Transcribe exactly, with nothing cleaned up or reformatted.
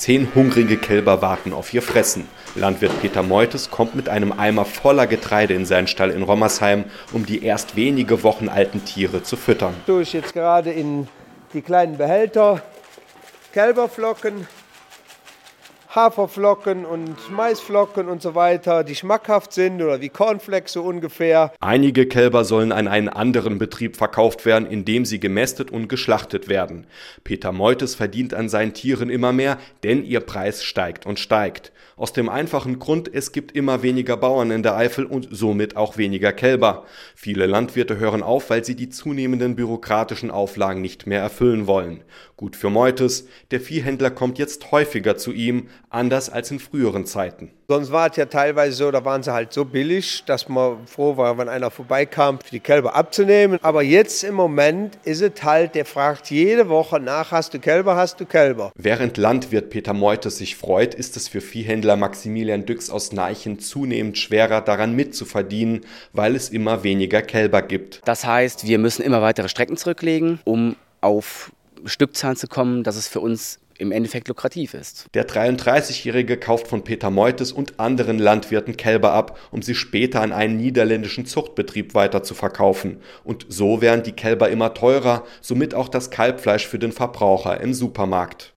Zehn hungrige Kälber warten auf ihr Fressen. Landwirt Peter Meuthes kommt mit einem Eimer voller Getreide in seinen Stall in Rommersheim, um die erst wenige Wochen alten Tiere zu füttern. Tue ich jetzt gerade in die kleinen Behälter Kälberflocken, Haferflocken und Maisflocken und so weiter, die schmackhaft sind oder wie Cornflakes so ungefähr. Einige Kälber sollen an einen anderen Betrieb verkauft werden, in dem sie gemästet und geschlachtet werden. Peter Meuthes verdient an seinen Tieren immer mehr, denn ihr Preis steigt und steigt. Aus dem einfachen Grund, es gibt immer weniger Bauern in der Eifel und somit auch weniger Kälber. Viele Landwirte hören auf, weil sie die zunehmenden bürokratischen Auflagen nicht mehr erfüllen wollen. Gut für Meuthes, der Viehhändler kommt jetzt häufiger zu ihm, anders als in früheren Zeiten. Sonst war es ja teilweise so, da waren sie halt so billig, dass man froh war, wenn einer vorbeikam, die Kälber abzunehmen. Aber jetzt im Moment ist es halt, der fragt jede Woche nach, hast du Kälber, hast du Kälber. Während Landwirt Peter Meuthes sich freut, ist es für Viehhändler Maximilian Düx aus Neichen zunehmend schwerer, daran mitzuverdienen, weil es immer weniger Kälber gibt. Das heißt, wir müssen immer weitere Strecken zurücklegen, um auf Stückzahlen zu kommen, dass es für uns im Endeffekt lukrativ ist. Der dreiunddreißigjährige kauft von Peter Meuthes und anderen Landwirten Kälber ab, um sie später an einen niederländischen Zuchtbetrieb weiter zu verkaufen. Und so werden die Kälber immer teurer, somit auch das Kalbfleisch für den Verbraucher im Supermarkt.